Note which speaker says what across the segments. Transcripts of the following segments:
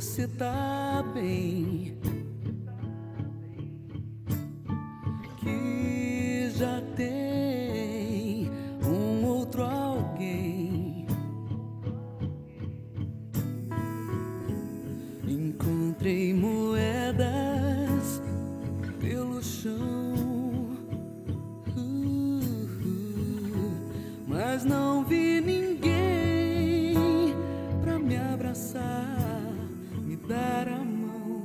Speaker 1: você tá bem, que já tem um outro alguém. Encontrei moedas pelo chão, mas não vi ninguém pra me abraçar, me dar a mão.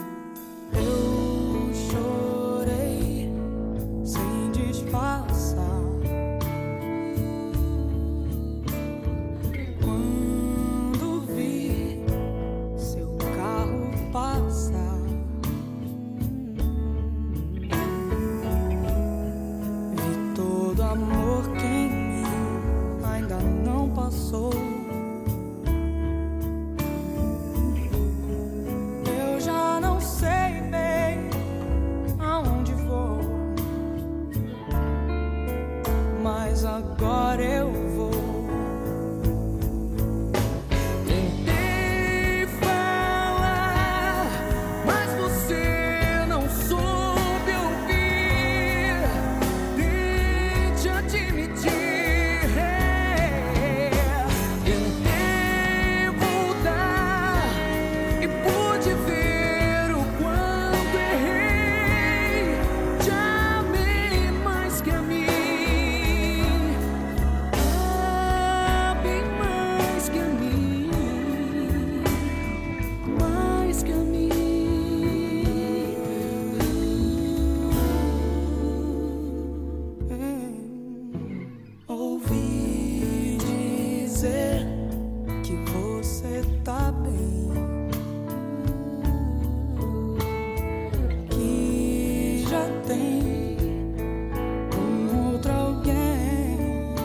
Speaker 2: Eu chorei sem disfarçar quando vi seu carro passar. Vi todo amor que em mim ainda não passou. Eu já não sei bem aonde vou, mas agora eu vou.
Speaker 1: Tentei falar, mas você não soube ouvir. Tente admitir. Tentei voltar e pude ver o quanto errei. Te amei mais que a mim, bem mais que a mim, mais que a mim.
Speaker 2: Ouvi dizer que você tá bem, que já tem um outro alguém.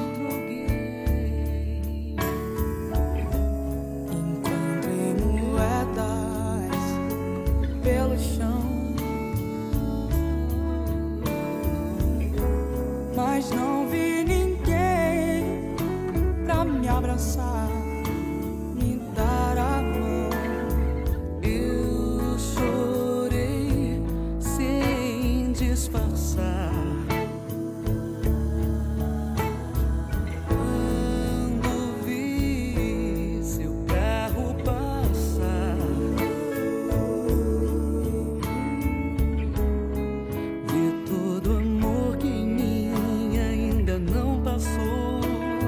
Speaker 2: Encontrei moedas pelo chão, mas não vi ninguém pra me abraçar, me dar a mão.
Speaker 1: Eu chorei sem disfarçar quando vi seu carro passar. Vi todo amor que em mim ainda não passou.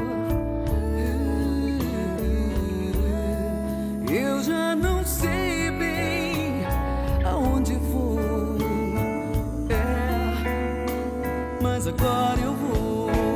Speaker 1: Eu já não sei bem aonde vou, mas agora eu vou.